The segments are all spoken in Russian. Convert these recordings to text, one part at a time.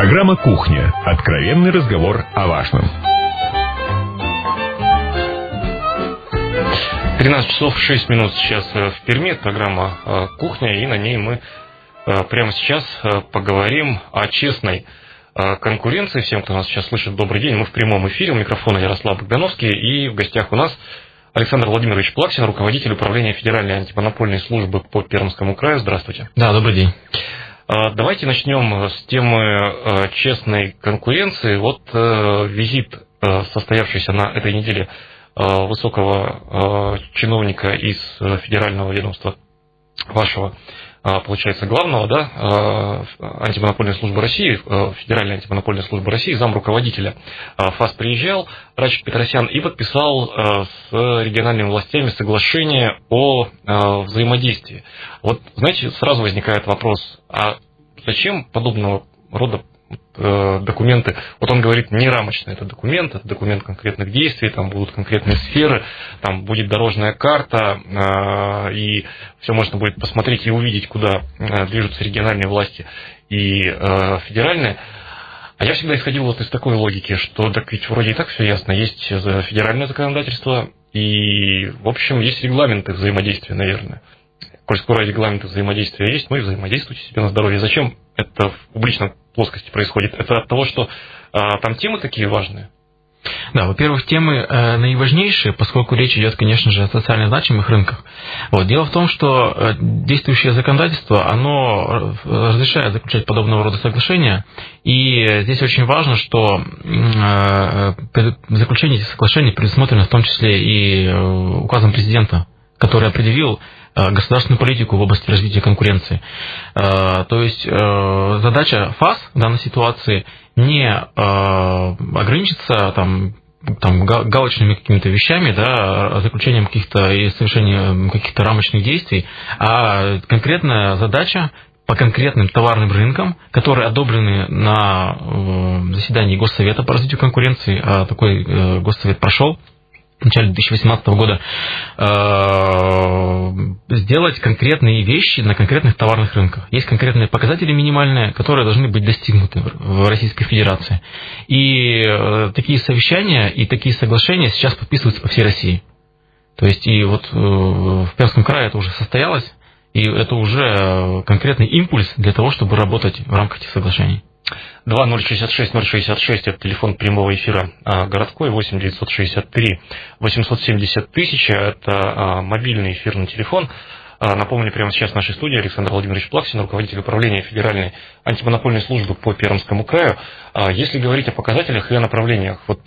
Программа «Кухня». Откровенный разговор о важном. 13 часов 6 минут сейчас в Перми. Это программа «Кухня», и на ней мы прямо сейчас поговорим о честной конкуренции. Всем, кто нас сейчас слышит, добрый день. Мы в прямом эфире. У микрофона Ярослав Богдановский. И в гостях у нас Александр Владимирович Плаксин, руководитель управления Федеральной антимонопольной службы по Пермскому краю. Здравствуйте. Да, добрый день. Давайте начнем с темы честной конкуренции. Вот визит, состоявшийся на этой неделе, высокого чиновника из федерального ведомства вашего, получается, главного, да, антимонопольной службы России, Федеральной антимонопольной службы России, замруководителя ФАС приезжал, Радчик Петросян, и подписал с региональными властями соглашение о взаимодействии. Вот, знаете, сразу возникает вопрос, а зачем подобного рода документы? Вот он говорит, не рамочный это документ конкретных действий, там будут конкретные сферы, там будет дорожная карта, и все можно будет посмотреть и увидеть, куда движутся региональные власти и федеральные. А я всегда исходил вот из такой логики, что так ведь вроде и так все ясно, есть федеральное законодательство, и, в общем, есть регламенты взаимодействия, наверное. Коль скоро регламенты взаимодействия есть, ну и взаимодействуйте себе на здоровье. Зачем это в публичной плоскости происходит? Это от того, что там темы такие важные? Да, во-первых, темы наиважнейшие, поскольку речь идет, конечно же, о социально значимых рынках. Вот. Дело в том, что действующее законодательство, оно разрешает заключать подобного рода соглашения, и здесь очень важно, что заключение этих соглашений предусмотрено в том числе и указом президента, который определил государственную политику в области развития конкуренции. То есть задача ФАС в данной ситуации не ограничиться там галочными какими-то вещами, да, заключением каких-то и совершением каких-то рамочных действий, а конкретная задача по конкретным товарным рынкам, которые одобрены на заседании Госсовета по развитию конкуренции, а такой Госсовет прошел в начале 2018 года, сделать конкретные вещи на конкретных товарных рынках. Есть конкретные показатели минимальные, которые должны быть достигнуты в Российской Федерации. И такие совещания и такие соглашения сейчас подписываются по всей России. То есть и вот в Пермском крае это уже состоялось, и это уже конкретный импульс для того, чтобы работать в рамках этих соглашений. 2066-066 это телефон прямого эфира городской, 8-963-870-1000 это мобильный эфирный телефон. Напомню, прямо сейчас в нашей студии Александр Владимирович Плаксин, руководитель управления Федеральной антимонопольной службы по Пермскому краю. Если говорить о показателях и о направлениях, вот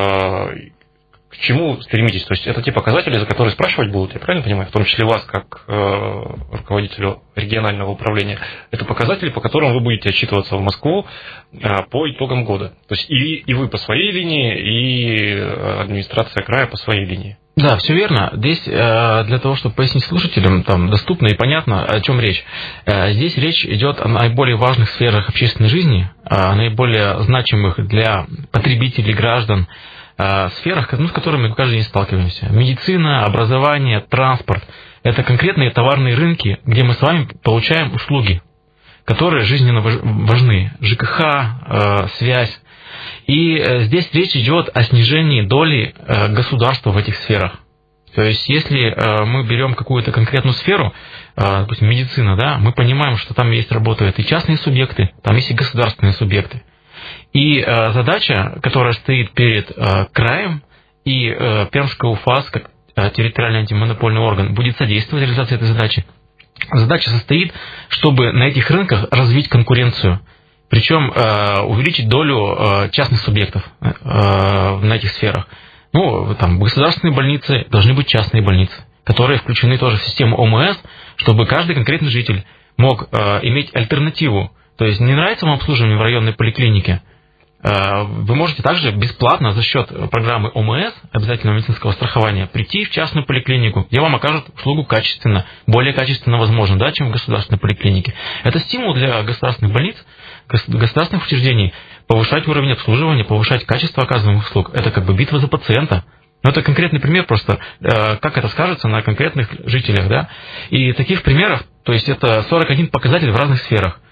к чему стремитесь? То есть это те показатели, за которые спрашивать будут, я правильно понимаю, в том числе вас, как руководителю регионального управления, это показатели, по которым вы будете отчитываться в Москву по итогам года. То есть и вы по своей линии, и администрация края по своей линии. Да, все верно. Здесь для того, чтобы пояснить слушателям, там доступно и понятно, о чем речь. Здесь речь идет о наиболее важных сферах общественной жизни, о наиболее значимых для потребителей, граждан, сферах, с которыми мы каждый день сталкиваемся. Медицина, образование, транспорт. Это конкретные товарные рынки, где мы с вами получаем услуги, которые жизненно важны. ЖКХ, связь. И здесь речь идет о снижении доли государства в этих сферах. То есть, если мы берем какую-то конкретную сферу, допустим, медицина, да, мы понимаем, что там работают и частные субъекты, там есть и государственные субъекты. И задача, которая стоит перед краем, и Пермского УФАС, как территориальный антимонопольный орган, будет содействовать реализации этой задачи. Задача состоит, чтобы на этих рынках развить конкуренцию, причем увеличить долю частных субъектов на этих сферах. Ну, там государственные больницы, должны быть частные больницы, которые включены тоже в систему ОМС, чтобы каждый конкретный житель мог иметь альтернативу. То есть не нравится вам обслуживание в районной поликлинике, вы можете также бесплатно за счет программы ОМС, обязательного медицинского страхования, прийти в частную поликлинику, где вам окажут услугу качественно, более качественно, возможно, да, чем в государственной поликлинике. Это стимул для государственных больниц, государственных учреждений повышать уровень обслуживания, повышать качество оказываемых услуг. Это как бы битва за пациента. Но это конкретный пример просто, как это скажется на конкретных жителях, да. И таких примеров, то есть это 41 показатель в разных сферах.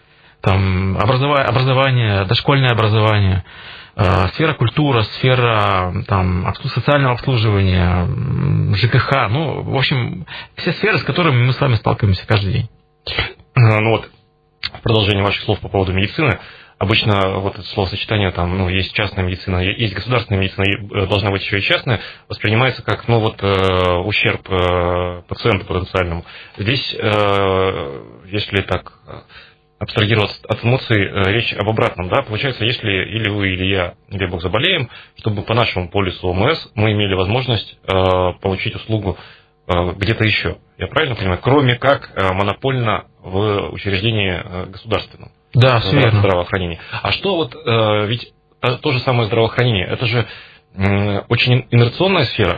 там, образование, дошкольное образование, сфера культуры, сфера там, социального обслуживания, ЖКХ, ну, в общем, все сферы, с которыми мы с вами сталкиваемся каждый день. Ну вот, в продолжение ваших слов по поводу медицины, обычно вот это словосочетание, там, ну, есть частная медицина, есть государственная медицина, и должна быть еще и частная, воспринимается как, ну, вот, ущерб пациенту потенциальному. Здесь, если так абстрагироваться от эмоций, речь об обратном, да, получается, если или вы, или я, не дай бог, заболеем, чтобы по нашему полису ОМС мы имели возможность получить услугу где-то еще. Я правильно понимаю? Кроме как монопольно в учреждении государственном. Да, все верно. Здравоохранения. А что вот, ведь то же самое здравоохранение, это же очень инерционная сфера,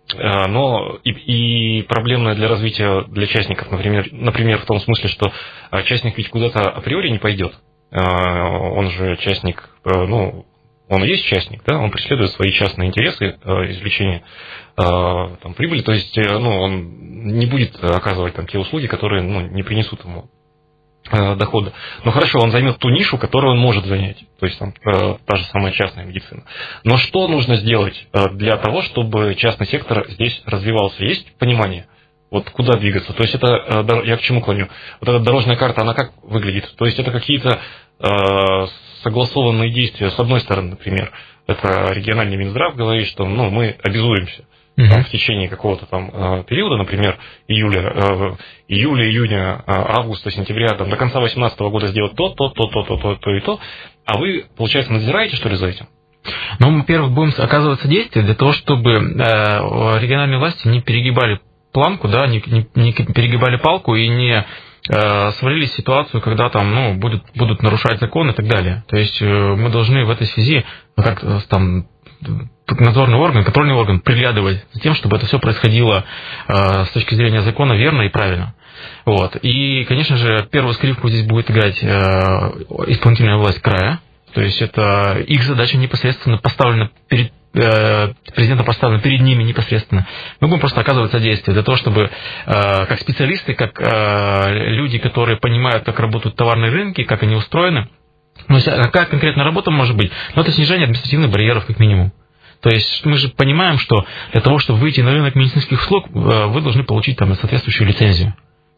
но и проблемная для развития для частников, например, в том смысле, что частник ведь куда-то априори не пойдет. Он же частник, ну, он и есть частник, да, он преследует свои частные интересы, извлечения там, прибыли, то есть, ну, он не будет оказывать там те услуги, которые, ну, не принесут ему дохода. Но хорошо, он займет ту нишу, которую он может занять, то есть там, та же самая частная медицина. Но что нужно сделать для того, чтобы частный сектор здесь развивался? Есть понимание? Вот куда двигаться? То есть это, я к чему клоню? Вот эта дорожная карта, она как выглядит? То есть это какие-то согласованные действия. С одной стороны, например, это региональный Минздрав говорит, что, ну, мы обязуемся там, в течение какого-то там периода, например, июля, июня, августа, сентября, там, до конца 2018 года сделать то и то, а вы, получается, надзираете, что ли, за этим? Ну, мы, во-первых, будем оказывать содействие для того, чтобы региональные власти не перегибали планку, да, не перегибали палку и не свалили ситуацию, когда там, ну, будут нарушать закон и так далее. То есть мы должны в этой связи, как там, надзорный орган, контрольный орган приглядывать за тем, чтобы это все происходило с точки зрения закона верно и правильно. Вот. И, конечно же, первую скрипку здесь будет играть исполнительная власть края. То есть это их задача непосредственно поставлена перед президентом, поставлена перед ними непосредственно. Мы будем просто оказывать содействие для того, чтобы как специалисты, как люди, которые понимают, как работают товарные рынки, как они устроены. Но какая конкретная работа может быть? Ну, это снижение административных барьеров, как минимум. То есть мы же понимаем, что для того, чтобы выйти на рынок медицинских услуг, вы должны получить там соответствующую лицензию,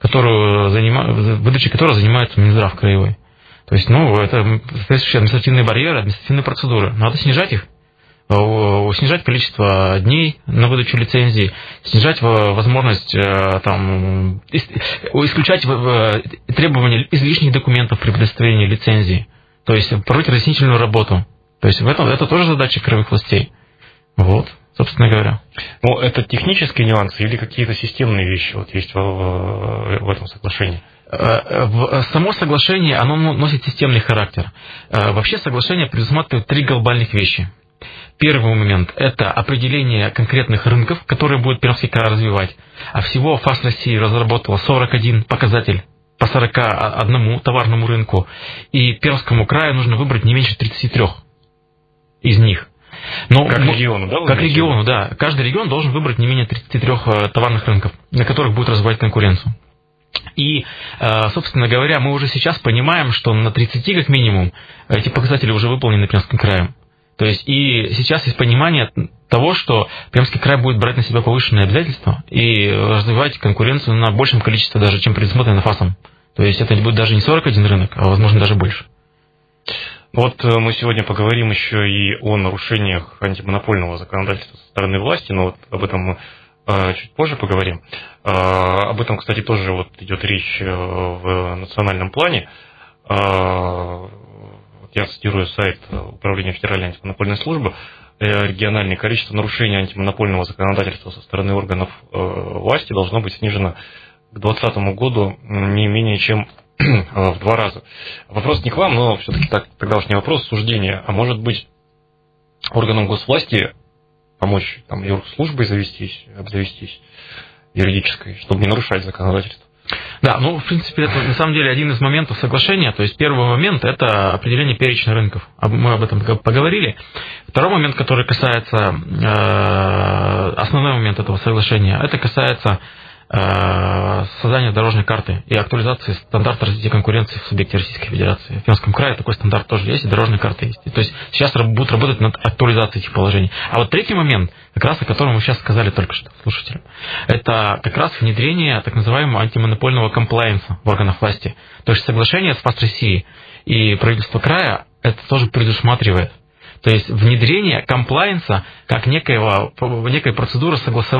выдачей которой занимается Минздрав краевой. То есть, ну, это соответствующие административные барьеры, административные процедуры. Надо снижать их, снижать количество дней на выдачу лицензии, снижать возможность там, исключать требования излишних документов при предоставлении лицензии. То есть проводить разъяснительную работу. То есть это тоже задача краевых властей. Вот, собственно говоря. Ну, это технические нюансы или какие-то системные вещи вот есть в этом соглашении? Само соглашение, оно носит системный характер. Вообще соглашение предусматривает 3 глобальных вещи. Первый момент – это определение конкретных рынков, которые будет Пермский край развивать. А всего ФАС России разработала 41 показатель по 41 товарному рынку. И Пермскому краю нужно выбрать не меньше 33 из них. Но, как региону, да? Как региону, да. Каждый регион должен выбрать не менее 33 товарных рынков, на которых будет развивать конкуренцию. И, собственно говоря, мы уже сейчас понимаем, что на 30 как минимум эти показатели уже выполнены Пермским краем. То есть и сейчас есть понимание того, что Пермский край будет брать на себя повышенные обязательства и развивать конкуренцию на большем количестве даже, чем предусмотрено ФАСом. То есть это будет даже не 41 рынок, а возможно даже больше. Вот мы сегодня поговорим еще и о нарушениях антимонопольного законодательства со стороны власти, но вот об этом мы чуть позже поговорим. Об этом, кстати, тоже вот идет речь в национальном плане. Я цитирую сайт Управления Федеральной антимонопольной службы. Региональное количество нарушений антимонопольного законодательства со стороны органов власти должно быть снижено к 2020 году не менее чем в 2 раза. Вопрос не к вам, но все-таки тогда уж не вопрос суждения, а может быть органам госвласти помочь там юрслужбой обзавестись юридической, чтобы не нарушать законодательство. Да, ну, в принципе, это на самом деле один из моментов соглашения. То есть первый момент – это определение перечня рынков. Мы об этом поговорили. Второй момент, который касается, основной момент этого соглашения, это касается создания дорожной карты и актуализации стандарта развития конкуренции в субъекте Российской Федерации. В Пермском крае такой стандарт тоже есть, и дорожная карта есть. То есть сейчас будут работать над актуализацией этих положений. А вот третий момент, как раз о котором мы сейчас сказали только что слушателям, это как раз внедрение так называемого антимонопольного комплаенса в органах власти. То есть соглашение с ФАС России и правительство края это тоже предусматривает. То есть внедрение комплаенса как некой процедуры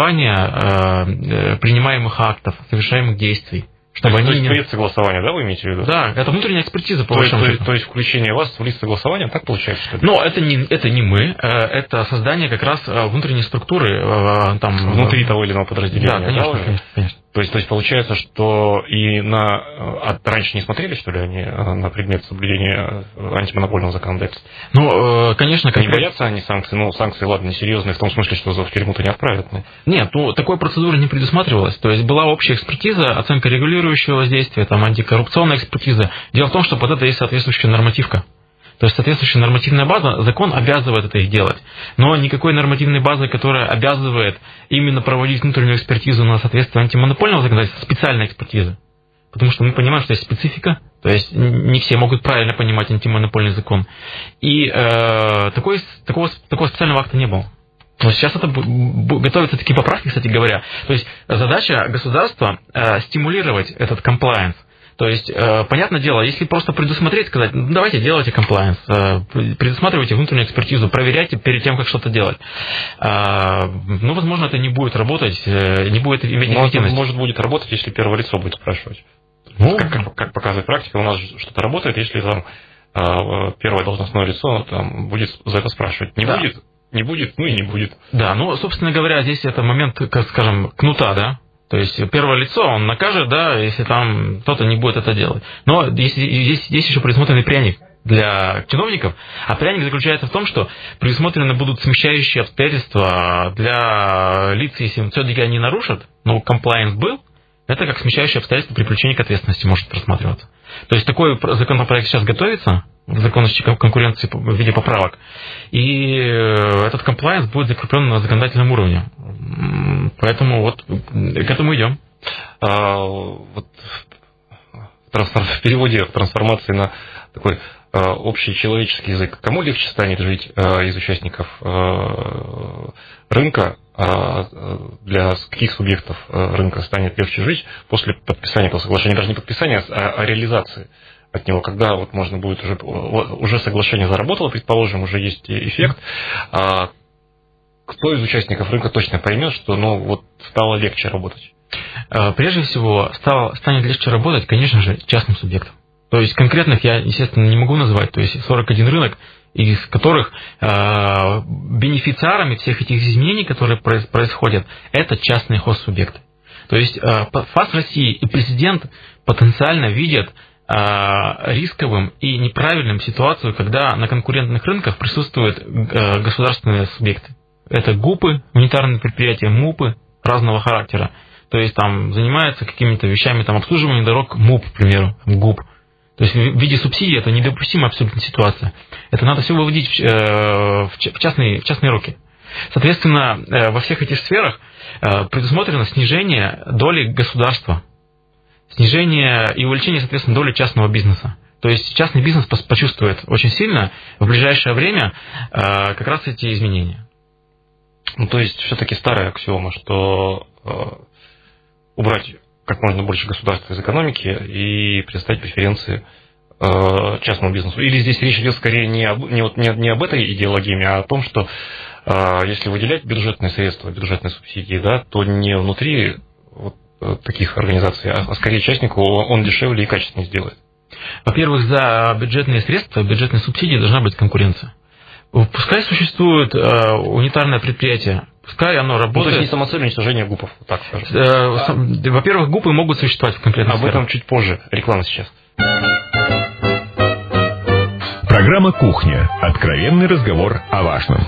согласования принимаемых актов, совершаемых действий. Чтобы то есть предсогласование, да, вы имеете в виду? Да, это внутренняя экспертиза. То есть включение вас в лист согласования, так получается? Что ли? Но это не мы, это создание как раз внутренней структуры. Внутри того или иного подразделения. Да, конечно. То есть получается, что и раньше не смотрели, что ли, они на предмет соблюдения антимонопольного законодательства? Ну, конечно. Не боятся они санкций? Ну, санкции, ладно, несерьезные, в том смысле, что в тюрьму-то не отправят. Нет, такой процедуры не предусматривалось. То есть была общая экспертиза, оценка регулирующего воздействия, антикоррупционная экспертиза. Дело в том, что под это есть соответствующая нормативка. То есть соответствующая нормативная база, закон обязывает это их делать. Но никакой нормативной базы, которая обязывает именно проводить внутреннюю экспертизу на соответствие антимонопольного законодательства, специальная экспертиза. Потому что мы понимаем, что есть специфика, то есть не все могут правильно понимать антимонопольный закон. И такого специального акта не было. Но сейчас это готовятся такие поправки, кстати говоря. То есть задача государства стимулировать этот комплаенс. То есть, понятное дело, если просто предусмотреть, сказать, давайте делайте комплаенс, предусматривайте внутреннюю экспертизу, проверяйте перед тем, как что-то делать. Возможно, это не будет работать, не будет иметь эффективности. Может, будет работать, если первое лицо будет спрашивать. Как показывает практика, у нас что-то работает, если там первое должностное лицо будет за это спрашивать. Не будет, ну и не будет. Да, собственно говоря, здесь это момент, как скажем, кнута, да? То есть первое лицо он накажет, да, если там кто-то не будет это делать. Но здесь еще предусмотренный пряник для чиновников, а пряник заключается в том, что предусмотрены будут смягчающие обстоятельства для лиц, если все-таки они нарушат, но комплаенс был, это как смягчающее обстоятельство при привлечении к ответственности может рассматриваться. То есть такой законопроект сейчас готовится в Закон о конкуренции в виде поправок, и этот комплаенс будет закреплен на законодательном уровне. Поэтому к этому идем. В переводе, в трансформации на такой общий человеческий язык, кому легче станет жить из участников рынка, для каких субъектов рынка станет легче жить после подписания этого соглашения, даже не подписания, а реализации от него, когда можно будет уже соглашение заработало, предположим, уже есть эффект, кто из участников рынка точно поймет, что стало легче работать? Прежде всего, станет легче работать, конечно же, частным субъектам. То есть конкретных я, естественно, не могу назвать. То есть 41 рынок, из которых бенефициарами всех этих изменений, которые происходят, это частные хоссубъекты. То есть ФАС России и президент потенциально видят рисковым и неправильным ситуацию, когда на конкурентных рынках присутствуют государственные субъекты. Это ГУПы, унитарные предприятия, МУПы разного характера. То есть занимаются какими-то вещами, обслуживание дорог МУП, к примеру, ГУП. То есть в виде субсидий это недопустимая абсолютно ситуация. Это надо все выводить в частные руки. Соответственно, во всех этих сферах предусмотрено снижение доли государства, снижение и увеличение, соответственно, доли частного бизнеса. То есть частный бизнес почувствует очень сильно в ближайшее время как раз эти изменения. То есть все-таки старая аксиома, что убрать как можно больше государства из экономики и предоставить преференции частному бизнесу. Или здесь речь идет скорее не об этой идеологии, а о том, что если выделять бюджетные средства, бюджетные субсидии, да, то не внутри таких организаций, а скорее частнику он дешевле и качественнее сделает. Во-первых, за бюджетные средства, бюджетные субсидии должна быть конкуренция. Пускай существует унитарное предприятие, пускай оно работает... то есть не самоцель уничтожения ГУПов, так скажем. Во-первых, ГУПы могут существовать в конкретных сферах. Об этом чуть позже. Реклама сейчас. Программа «Кухня». Откровенный разговор о важном.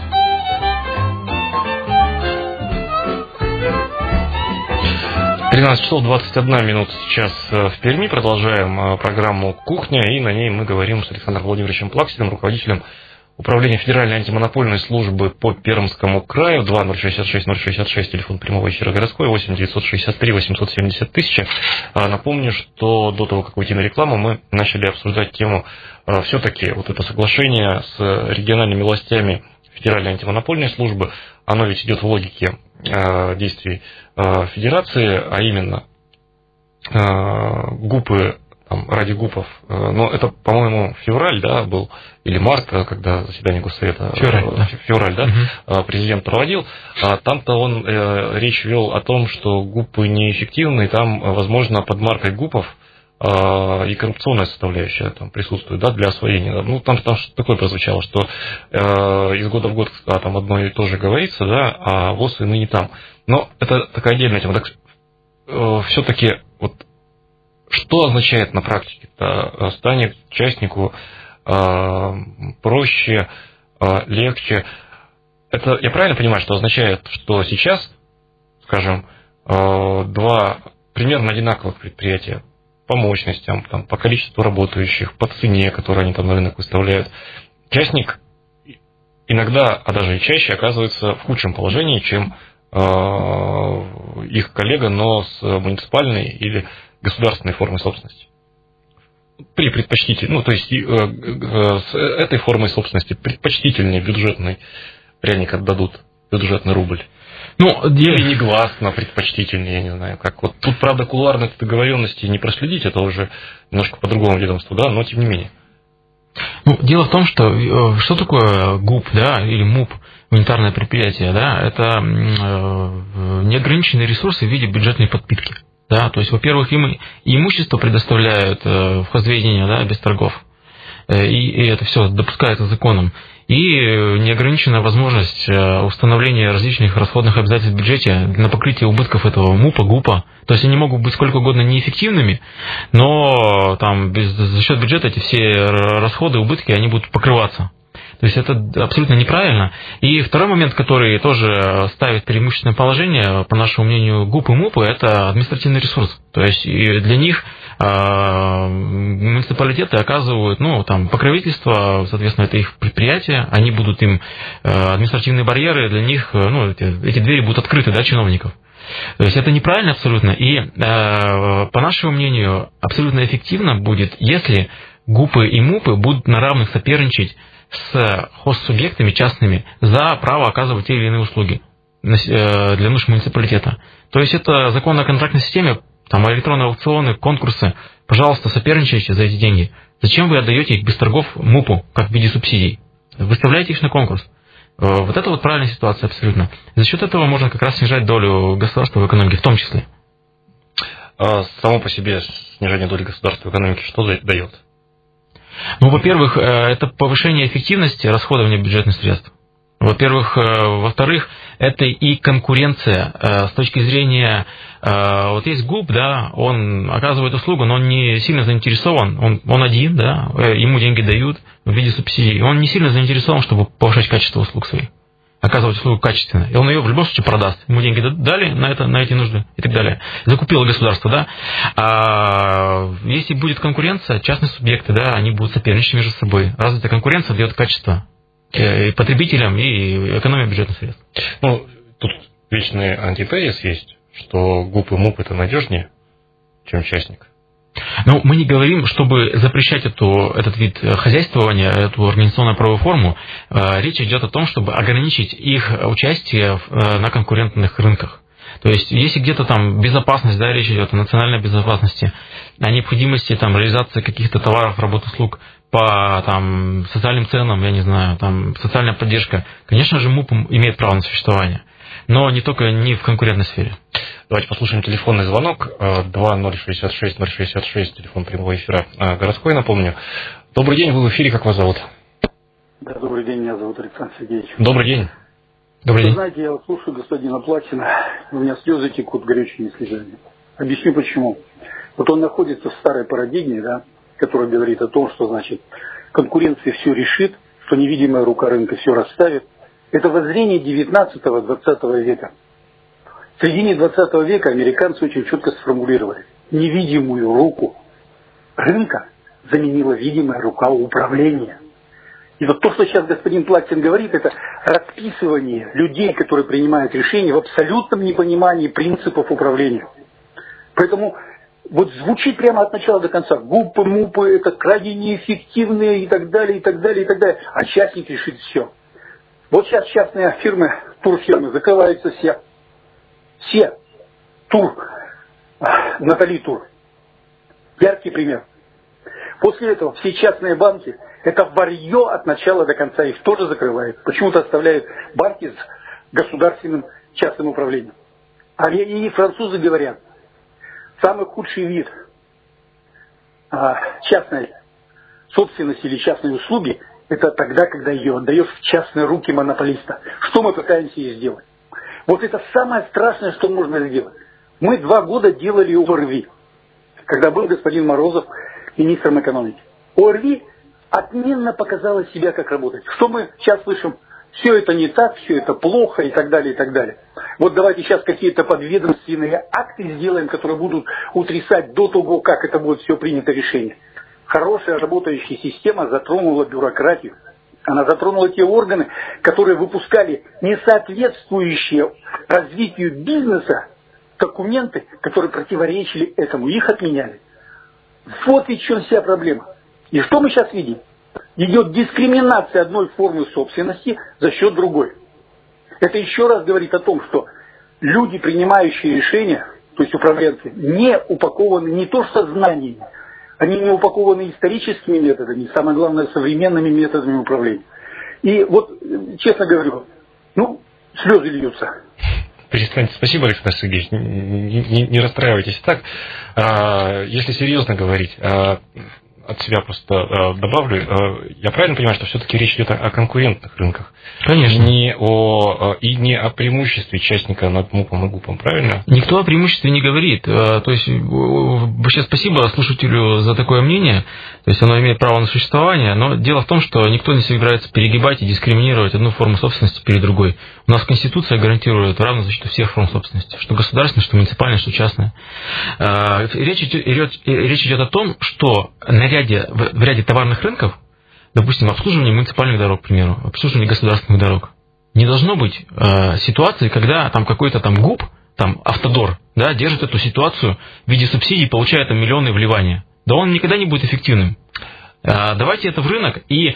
часов 21 минута сейчас в Перми. Продолжаем программу «Кухня», и на ней мы говорим с Александром Владимировичем Плаксиным, руководителем Управление Федеральной антимонопольной службы по Пермскому краю, 2066-066, телефон прямого эфира городской, 8-963-870 тысяч. Напомню, что до того, как уйти на рекламу, мы начали обсуждать тему все-таки вот это соглашение с региональными властями Федеральной антимонопольной службы. Оно ведь идет в логике действий Федерации, а именно ГУПы, ради ГУПов, но это, по-моему, февраль, да, был, или март, когда заседание Госсовета, февраль, да, президент проводил, там-то он речь вел о том, что ГУПы неэффективны, и там, возможно, под маркой ГУПов и коррупционная составляющая там присутствует, да, для освоения. Ну, там что-то такое прозвучало, что из года в год там одно и то же говорится, да, а ВОС и ныне там. Но это такая отдельная тема. Так, все-таки вот что означает на практике-то? Станет участнику проще, легче? Это я правильно понимаю, что означает, что сейчас, скажем, два примерно одинаковых предприятия по мощностям, там, по количеству работающих, по цене, которую они там на рынок выставляют, участник иногда, а даже и чаще, оказывается в худшем положении, чем их коллега, но с муниципальной или государственной формой собственности. При предпочтительной, ну, то есть с этой формой собственности предпочтительнее бюджетный пряник отдадут, бюджетный рубль. Ну, или негласно предпочтительнее, я не знаю, как. Вот тут, правда, кулуарной договоренности не проследить, это уже немножко по другому ведомству, да, но тем не менее. Ну, дело в том, что такое ГУП, да, или МУП, унитарное предприятие, да, это неограниченные ресурсы в виде бюджетной подпитки. Да, то есть, во-первых, им имущество предоставляют в хозведение, да, без торгов, и это все допускается законом, и неограниченная возможность установления различных расходных обязательств в бюджете на покрытие убытков этого МУПа, ГУПа. То есть они могут быть сколько угодно неэффективными, но там за счет бюджета эти все расходы, убытки, они будут покрываться. То есть это абсолютно неправильно. И второй момент, который тоже ставит преимущественное положение, по нашему мнению, ГУП и МУПы, это административный ресурс. То есть для них муниципалитеты оказывают, ну, там, покровительство, соответственно, это их предприятие, они будут им, административные барьеры для них, ну, эти двери будут открыты, да, чиновников. То есть это неправильно абсолютно. И по нашему мнению, абсолютно эффективно будет, если ГУПы и МУПы будут на равных соперничать с хозсубъектами частными за право оказывать те или иные услуги для нужд муниципалитета. То есть это закон о контрактной системе, там электронные аукционы, конкурсы. Пожалуйста, соперничайте за эти деньги. Зачем вы отдаете их без торгов МУПу, как в виде субсидий? Выставляйте их на конкурс. Вот это вот правильная ситуация абсолютно. За счет этого можно как раз снижать долю государства в экономике, в том числе. Само по себе снижение доли государства в экономике что дает? Ну, во-первых, это повышение эффективности расходования бюджетных средств. Во-первых, во-вторых, это и конкуренция с точки зрения, вот есть ГУП, да, он оказывает услугу, но он не сильно заинтересован, он один, да, ему деньги дают в виде субсидий, он не сильно заинтересован, чтобы повышать качество услуг своих, оказывать услугу качественно, и он ее в любом случае продаст, ему деньги дали на эти нужды и так далее, закупило государство, да, а если будет конкуренция, частные субъекты, да, они будут соперничать между собой, развитая конкуренция дает качество и потребителям, и экономия бюджетных средств. Ну, тут вечный антитезис есть, что ГУП и МУП это надежнее, чем частник. Ну, мы не говорим, чтобы запрещать этот вид хозяйствования, эту организационно-правовую форму. Речь идет о том, чтобы ограничить их участие на конкурентных рынках. То есть, если где-то там безопасность, да, речь идет о национальной безопасности, о необходимости там реализации каких-то товаров, работ, услуг по там социальным ценам, я не знаю, там социальная поддержка, конечно же, МУП имеет право на существование, но не только не в конкурентной сфере. Давайте послушаем телефонный звонок 2066-066, телефон прямого эфира городской, напомню. Добрый день, вы в эфире, как вас зовут? Да, добрый день, меня зовут Александр Сергеевич. Добрый день. Добрый день. Вы знаете, я слушаю господина Платина, у меня слезы текут горючими слезами. Объясню почему. Вот он находится в старой парадигме, да, которая говорит о том, что, значит, конкуренция все решит, что невидимая рука рынка все расставит. Это воззрение 19-20 века. В середине 20 века американцы очень четко сформулировали. Невидимую руку рынка заменила видимая рука управления. И вот то, что сейчас господин Плаксин говорит, это расписывание людей, которые принимают решения в абсолютном непонимании принципов управления. Поэтому вот звучит прямо от начала до конца. ГУПы, МУПы, это крайне неэффективные и так далее, и так далее, и так далее. А частник решит все. Вот сейчас частные фирмы, турфирмы закрываются все. Все. Тур. Натали Тур. Яркий пример. После этого все частные банки, это варье от начала до конца, их тоже закрывают. Почему-то оставляют банки с государственным частным управлением. А и французы говорят, самый худший вид частной собственности или частной услуги, это тогда, когда ее отдаешь в частные руки монополиста. Что мы пытаемся и сделать? Вот это самое страшное, что можно сделать. Мы 2 года делали ОРВИ, когда был господин Морозов министром экономики. ОРВИ отменно показала себя, как работать. Что мы сейчас слышим? Все это не так, все это плохо и так далее, и так далее. Вот давайте сейчас какие-то подведомственные акты сделаем, которые будут утрясать до того, как это будет все принято решение. Хорошая работающая система затронула бюрократию. Она затронула те органы, которые выпускали несоответствующие развитию бизнеса документы, которые противоречили этому. Их отменяли. Вот и в чем вся проблема. И что мы сейчас видим? Идет дискриминация одной формы собственности за счет другой. Это еще раз говорит о том, что люди, принимающие решения, то есть управленцы, не упакованы не то что знаниями, они не упакованы историческими методами, самое главное, современными методами управления. И вот, честно говорю, слезы льются. Перестаньте. Спасибо, Александр Сергеевич. Не расстраивайтесь так. Если серьезно говорить, от себя просто добавлю, я правильно понимаю, что все-таки речь идет о конкурентных рынках? Конечно. Не о преимуществе частника над МУПом и ГУПом, правильно? Никто о преимуществе не говорит. То есть, вообще спасибо слушателю за такое мнение. То есть, оно имеет право на существование, но дело в том, что никто не собирается перегибать и дискриминировать одну форму собственности перед другой. У нас Конституция гарантирует равную защиту всех форм собственности, что государственная, что муниципальная, что частная. Речь идет о том, что в ряде товарных рынков, допустим, обслуживание муниципальных дорог, к примеру, обслуживание государственных дорог, не должно быть ситуации, когда там какой-то там ГУП, там Автодор, да, держит эту ситуацию в виде субсидий, получая там миллионы вливания. Да он никогда не будет эффективным. Давайте это в рынок, и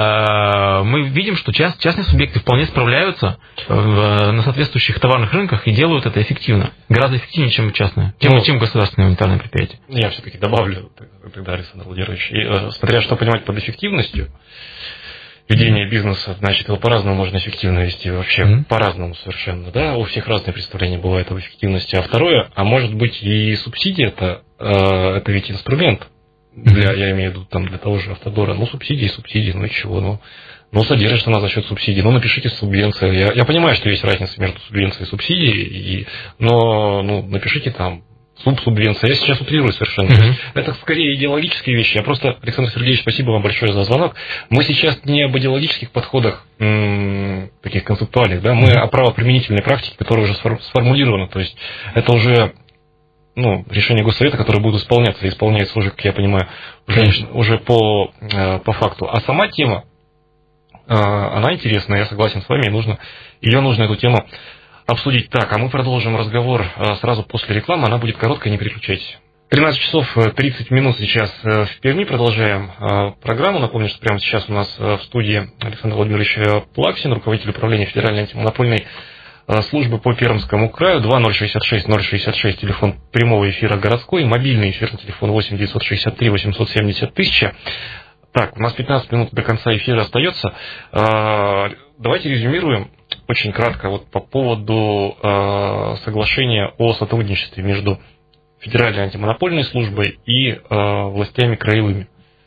мы видим, что частные субъекты вполне справляются на соответствующих товарных рынках и делают это эффективно. Гораздо эффективнее, чем частные, чем государственные унитарные предприятия. Я все-таки добавлю тогда, Александр Владимирович, смотря что понимать под эффективностью ведения бизнеса, значит, его по-разному можно эффективно вести, вообще по-разному совершенно, да, у всех разные представления бывают об эффективности. А второе, может быть и субсидия, это ведь инструмент. Я имею в виду для того же Автодора. Субсидии, и чего? Содержится она за счет субсидий. Напишите субвенции. Я понимаю, что есть разница между субвенцией и субсидией, но напишите там субвенция. Я сейчас утрирую совершенно. Это скорее идеологические вещи. Я просто, Александр Сергеевич, спасибо вам большое за звонок. Мы сейчас не об идеологических подходах, таких концептуальных, да, мы о правоприменительной практике, которая уже сформулирована. То есть это уже решение Госсовета, которое будет исполняться, и исполняется уже, как я понимаю, уже по факту. А сама тема, она интересная, я согласен с вами, ее нужно эту тему обсудить. Так, а мы продолжим разговор сразу после рекламы, она будет короткая, не переключайтесь. 13 часов 30 минут сейчас в Перми, продолжаем программу. Напомню, что прямо сейчас у нас в студии Александр Владимирович Плаксин, руководитель управления Федеральной антимонопольной службы по Пермскому краю. 2066-066, телефон прямого эфира городской, мобильный эфирный телефон 8-963-870-1000. Так, у нас 15 минут до конца эфира остается. Давайте резюмируем очень кратко по поводу соглашения о сотрудничестве между Федеральной антимонопольной службой и властями краевыми.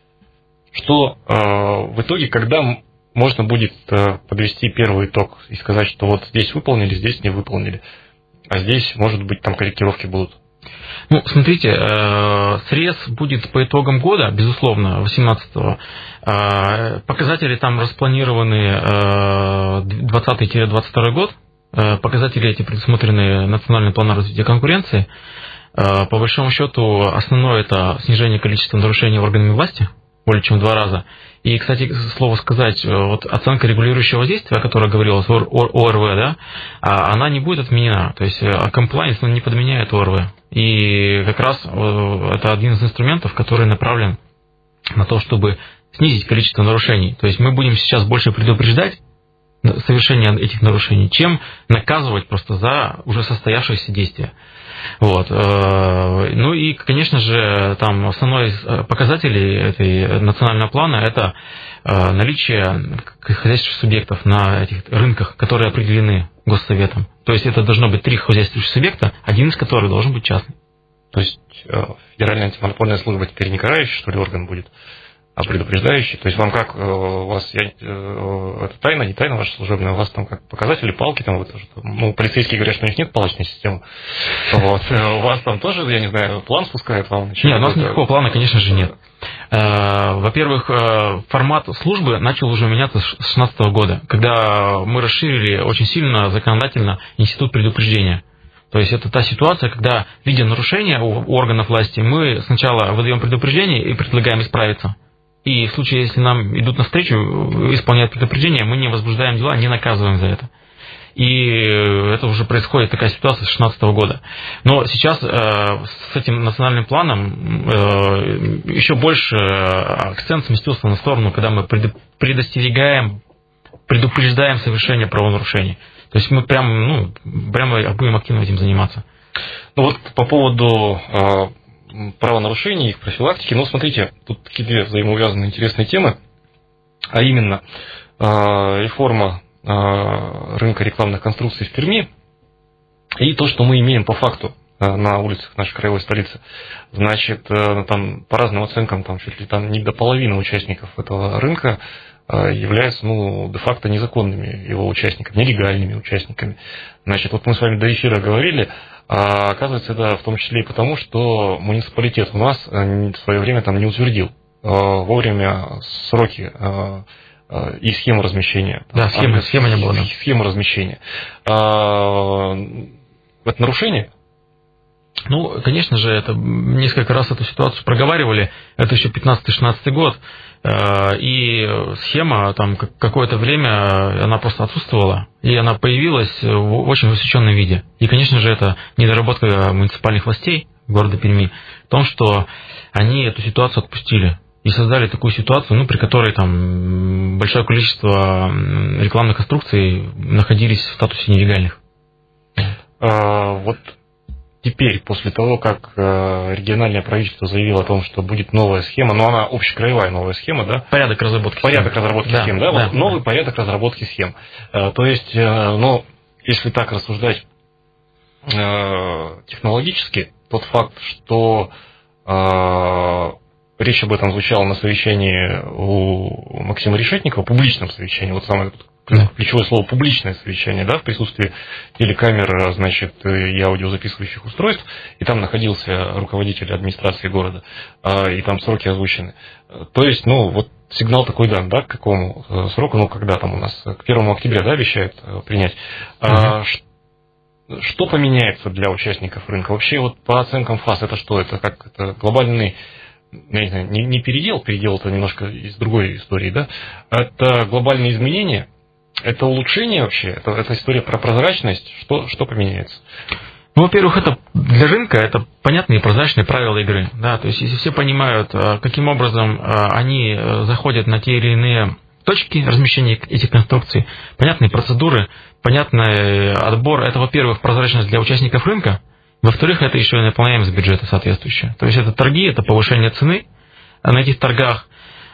Что в итоге, когда можно будет подвести первый итог и сказать, что здесь выполнили, здесь не выполнили, а здесь, может быть, там корректировки будут? Смотрите, срез будет по итогам года, безусловно, 18-го. Показатели там распланированы 20-22 год. Показатели эти предусмотрены Национальным планом развития конкуренции. По большому счету, основное это снижение количества нарушений органами власти. более чем в 2 раза. И, кстати, слово сказать, вот оценка регулирующего воздействия, о которой говорилось, ОРВ, да, она не будет отменена. То есть compliance не подменяет ОРВ. И как раз это один из инструментов, который направлен на то, чтобы снизить количество нарушений. То есть мы будем сейчас больше предупреждать совершение этих нарушений, чем наказывать просто за уже состоявшиеся действия. Вот. Ну и, конечно же, там основной из показателей этой национального плана – это наличие хозяйственных субъектов на этих рынках, которые определены Госсоветом. То есть это должно быть 3 хозяйственных субъекта, один из которых должен быть частный. То есть Федеральная антимонопольная служба теперь не карающий, что ли, орган будет, а предупреждающий? То есть вам как, у вас, это тайна, не тайна ваша служебная, у вас там как показатели, палки, там, вот, ну, полицейские говорят, что у них нет палочной системы, вот, у вас там тоже, я не знаю, план спускает вам? Нет, у нас никакого плана, конечно же, нет. Во-первых, формат службы начал уже меняться с 2016 года, когда мы расширили очень сильно законодательно институт предупреждения. То есть это та ситуация, когда, видя нарушения у органов власти, мы сначала выдаем предупреждение и предлагаем исправиться. И в случае, если нам идут навстречу, исполняют предупреждение, мы не возбуждаем дела, не наказываем за это. И это уже происходит такая ситуация с 2016 года. Но сейчас с этим национальным планом еще больше акцент сместился на сторону, когда мы предостерегаем, предупреждаем совершение правонарушений. То есть мы прямо будем активно этим заниматься. Ну вот по поводу правонарушений, их профилактики, ну смотрите, тут такие 2 взаимоувязанные интересные темы, а именно реформа рынка рекламных конструкций в Перми и то, что мы имеем по факту на улицах нашей краевой столицы. Значит, там по разным оценкам, там чуть ли там не до половины участников этого рынка являются, ну, де-факто незаконными его участниками, нелегальными участниками. Значит, вот мы с вами до эфира говорили, а оказывается, это в том числе и потому, что муниципалитет у нас в свое время там не утвердил вовремя сроки и схему размещения. Да, схемы не было. Да. Схему размещения. Это нарушение? Ну, конечно же, это несколько раз эту ситуацию проговаривали. Это еще 15-16 год. И схема там какое-то время она просто отсутствовала, и она появилась в очень высоченном виде. И, конечно же, это недоработка муниципальных властей города Перми в том, что они эту ситуацию отпустили и создали такую ситуацию, ну, при которой там большое количество рекламных конструкций находились в статусе нелегальных. Вот теперь, после того, как региональное правительство заявило о том, что будет новая схема, но она общекраевая новая схема, да? Порядок разработки схем, да? Вот новый порядок разработки схем. То есть, ну, если так рассуждать технологически, тот факт, что речь об этом звучала на совещании у Максима Решетникова, публичном совещании, вот самое ключевое слово «публичное совещание», да, в присутствии телекамер, значит, и аудиозаписывающих устройств, и там находился руководитель администрации города, и там сроки озвучены. То есть, ну, вот сигнал такой дан, да, к какому сроку, ну, когда там у нас, к 1 октября, да, обещают принять. Что поменяется для участников рынка? Вообще, вот по оценкам ФАС, это что? Это как это глобальный, не передел это немножко из другой истории, да? Это глобальные изменения? Это улучшение вообще? Это история про прозрачность? Что поменяется? Ну, во-первых, это для рынка это понятные прозрачные правила игры. Да? То есть, если все понимают, каким образом они заходят на те или иные точки размещения этих конструкций, понятные процедуры, понятный отбор, это, во-первых, прозрачность для участников рынка, во-вторых, это еще и наполняемость бюджета соответствующая. То есть, это торги, это повышение цены на этих торгах,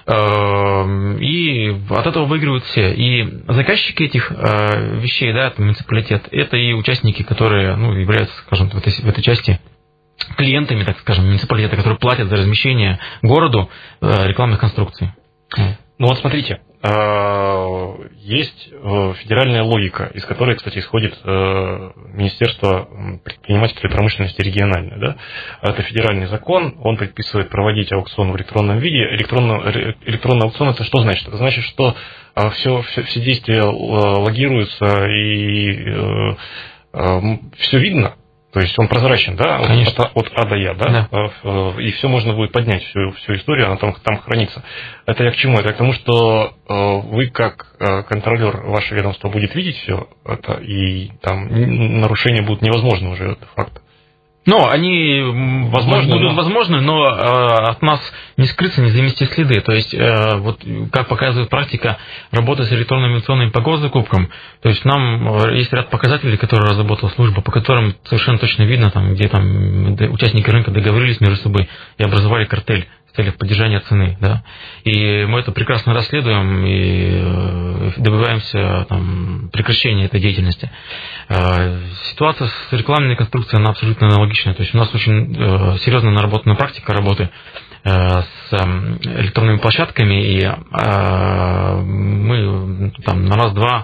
и от этого выигрывают все. И заказчики этих вещей, да, это муниципалитет, это и участники, которые, ну, являются, скажем, в этой части клиентами, так скажем, муниципалитета, которые платят за размещение городу рекламных конструкций. Ну вот смотрите, есть федеральная логика, из которой, кстати, исходит Министерство предпринимательства и промышленности региональное. Да? Это федеральный закон, он предписывает проводить аукцион в электронном виде. Электронный аукцион это что значит? Это значит, что все действия логируются и все видно. То есть он прозрачен, да, от А до Я, да? И все можно будет поднять, всю историю, она там хранится. Это я к чему? Это к тому, что вы как контролер, ваше ведомство будет видеть все это, и там нарушения будут невозможны уже, это факт. Ну, они будут возможны, но от нас не скрыться, не замести следы. То есть, вот как показывает практика работы с электронными аукционами по госзакупкам, то есть нам есть ряд показателей, которые разработала служба, по которым совершенно точно видно, там, где там участники рынка договорились между собой и образовали картель в целях поддержания цены. Да? И мы это прекрасно расследуем и добиваемся там, прекращения этой деятельности. Ситуация с рекламной конструкцией, она абсолютно аналогичная. То есть у нас очень серьезно наработана практика работы с электронными площадками, и мы там, на раз-два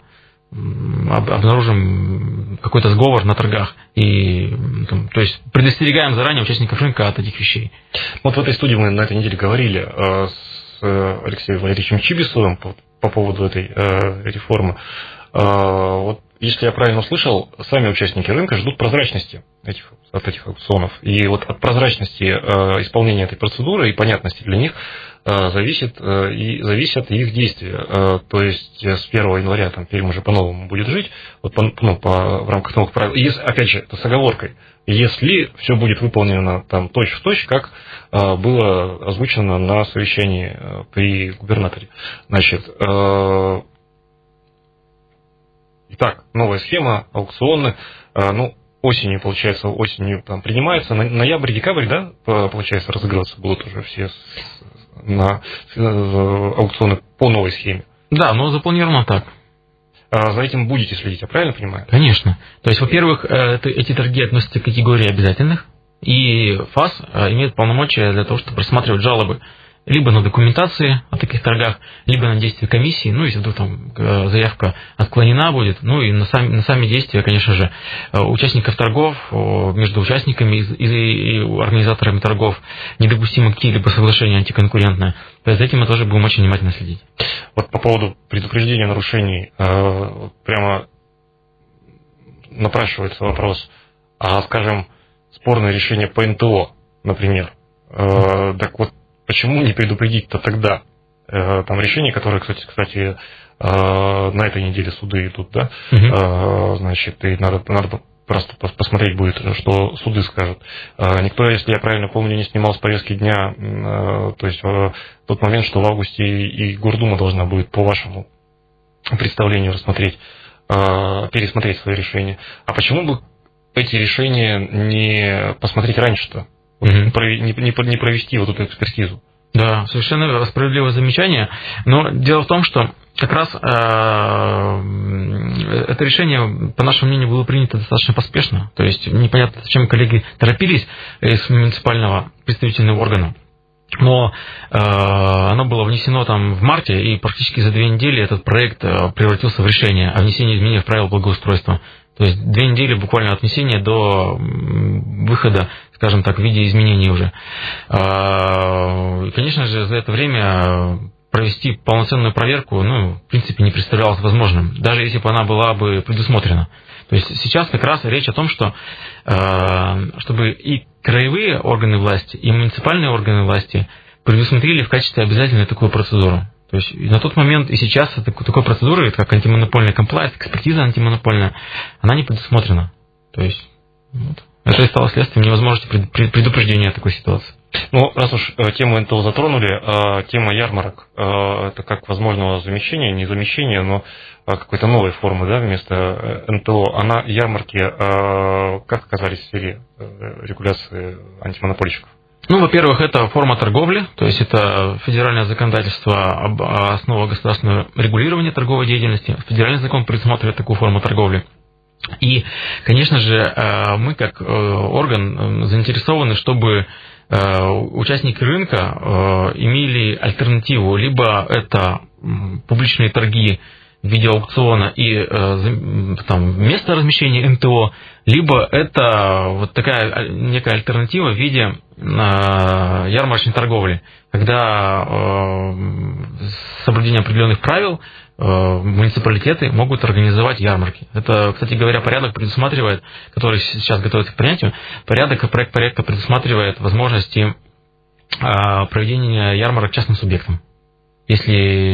обнаружим какой-то сговор на торгах. И, то есть предостерегаем заранее участников рынка от этих вещей. Вот в этой студии мы на этой неделе говорили с Алексеем Валерьевичем Чибисовым по поводу этой реформы. Вот, если я правильно услышал, сами участники рынка ждут прозрачности от этих аукционов. И вот от прозрачности исполнения этой процедуры и понятности для них зависят их действия. То есть с 1 января там, Пермь уже по-новому будет жить, вот в рамках новых правил. И опять же, это с оговоркой. Если все будет выполнено там точь-в-точь, как было озвучено на совещании при губернаторе. Значит, итак, новая схема, аукционы, осенью там принимается, ноябрь-декабрь, да, получается, разыгрываться будут уже все на аукционы по новой схеме. Да, но запланировано так. За этим будете следить, я правильно понимаю? Конечно. То есть, во-первых, эти торги относятся к категории обязательных, и ФАС имеет полномочия для того, чтобы рассматривать жалобы либо на документации о таких торгах, либо на действия комиссии, если вдруг там заявка отклонена будет, и на сами действия, конечно же, участников торгов, между участниками и организаторами торгов недопустимо какие-либо соглашения антиконкурентные. То есть за этим мы тоже будем очень внимательно следить. Вот по поводу предупреждения нарушений прямо напрашивается вопрос, скажем, спорное решение по НТО, например. Так вот, почему не предупредить-то тогда? Там решения, которые, кстати, на этой неделе суды идут, да? Значит, и надо просто посмотреть будет, что суды скажут. Никто, если я правильно помню, не снимал с повестки дня, то есть в тот момент, что в августе и Гордума должна будет по вашему представлению пересмотреть свои решения. А почему бы эти решения не посмотреть раньше-то? Не провести вот эту экспертизу. Да, совершенно справедливое замечание. Но дело в том, что как раз это решение, по нашему мнению, было принято достаточно поспешно. То есть непонятно, зачем коллеги торопились из муниципального представительного органа. Но оно было внесено там в марте, и практически за 2 недели этот проект превратился в решение о внесении изменений в правила благоустройства. То есть 2 недели буквально от внесения до выхода, скажем так, в виде изменений уже. И, конечно же, за это время провести полноценную проверку, в принципе, не представлялось возможным, даже если бы она была бы предусмотрена. То есть сейчас как раз речь о том, что чтобы и краевые органы власти, и муниципальные органы власти предусмотрели в качестве обязательной такую процедуру. То есть на тот момент и сейчас такой процедуры, как антимонопольная комплайнс, экспертиза антимонопольная, она не предусмотрена. То есть это и стало следствием невозможности предупреждения такой ситуации. Раз уж тему НТО затронули, тема ярмарок, это как возможного замещения, не замещения, но какой-то новой формы, да, вместо НТО. Ярмарки как оказались в сфере регуляции антимонопольщиков? Во-первых, это форма торговли, то есть это федеральное законодательство об основах государственного регулирования торговой деятельности. Федеральный закон предусматривает такую форму торговли. И, конечно же, мы как орган заинтересованы, чтобы участники рынка имели альтернативу. Либо это публичные торги в виде аукциона и место размещения НТО, либо это вот такая некая альтернатива в виде ярмарочной торговли, когда соблюдения определенных правил муниципалитеты могут организовать ярмарки. Это, кстати говоря, порядок предусматривает, который сейчас готовится к принятию, проект порядка предусматривает возможности проведения ярмарок частным субъектам. Если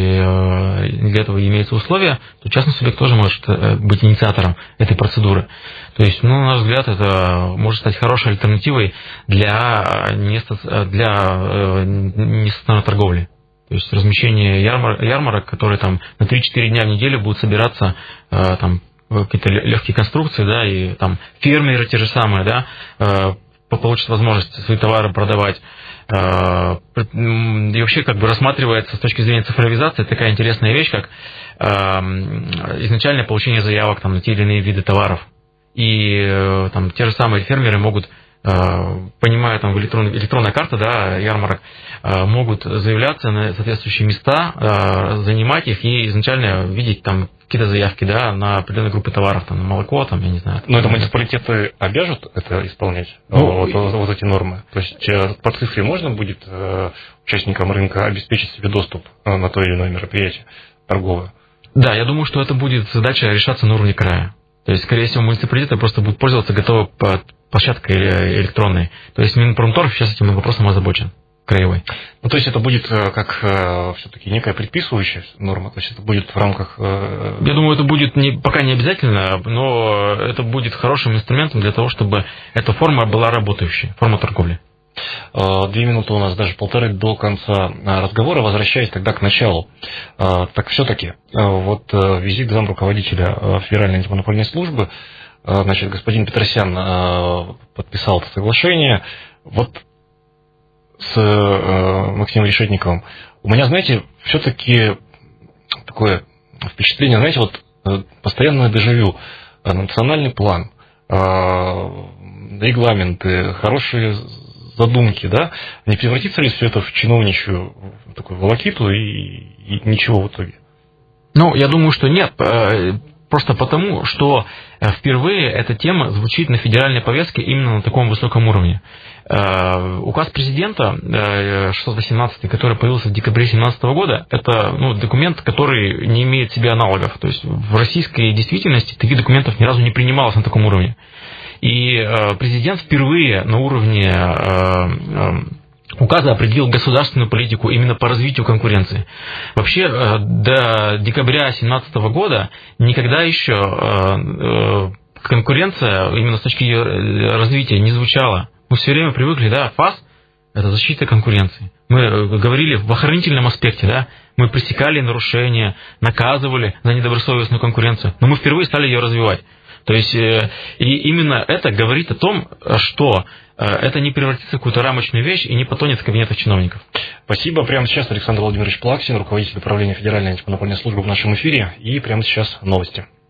для этого имеются условия, то частный субъект тоже может быть инициатором этой процедуры. То есть, на наш взгляд, это может стать хорошей альтернативой для нестационарной торговли. То есть размещение ярмарок, которые там на 3-4 дня в неделю будут собираться там какие-то легкие конструкции, да, и там фермеры те же самые, да, получат возможность свои товары продавать. И вообще как бы рассматривается с точки зрения цифровизации такая интересная вещь, как изначальное получение заявок там, на те или иные виды товаров. И там те же самые фермеры могут, понимая там электронная карта, да, ярмарок, могут заявляться на соответствующие места, занимать их и изначально видеть там какие-то заявки, да, на определенные группы товаров, там, на молоко, там, я не знаю. Но это муниципалитеты обяжут это исполнять, вот эти нормы? То есть по цифре можно будет участникам рынка обеспечить себе доступ на то или иное мероприятие торговое? Да, я думаю, что это будет задача решаться на уровне края. То есть, скорее всего, муниципалитеты просто будут пользоваться готовой площадкой электронной. То есть Минпромторг сейчас этим вопросом озабочен. Краевой. Ну, то есть это будет как все-таки некая предписывающая норма, то есть это будет в рамках... Я думаю, это будет пока не обязательно, но это будет хорошим инструментом для того, чтобы эта форма была работающей, форма торговли. 2 минуты у нас, даже 1,5 до конца разговора, возвращаясь тогда к началу. Так все-таки, вот визит замруководителя Федеральной антимонопольной службы, значит, господин Петросян подписал это соглашение, вот с Максимом Решетниковым. У меня, знаете, все-таки такое впечатление, знаете, вот постоянное дежавю, национальный план, регламенты, хорошие задумки, да, не превратится ли все это в чиновничью такую волокиту и ничего в итоге? Ну, я думаю, что нет. Просто потому, что впервые эта тема звучит на федеральной повестке именно на таком высоком уровне. Указ президента 618, который появился в декабре 2017 года, это документ, который не имеет себе аналогов. То есть в российской действительности таких документов ни разу не принималось на таком уровне. И президент впервые на уровне указа определил государственную политику именно по развитию конкуренции. Вообще до декабря 2017 года никогда еще конкуренция именно с точки развития не звучала. Мы все время привыкли, да, ФАС – это защита конкуренции. Мы говорили в охранительном аспекте, да, мы пресекали нарушения, наказывали за недобросовестную конкуренцию, но мы впервые стали ее развивать. То есть, и именно это говорит о том, что это не превратится в какую-то рамочную вещь и не потонет в кабинетах чиновников. Спасибо. Прямо сейчас Александр Владимирович Плаксин, руководитель управления Федеральной антимонопольной службы в нашем эфире. И прямо сейчас новости.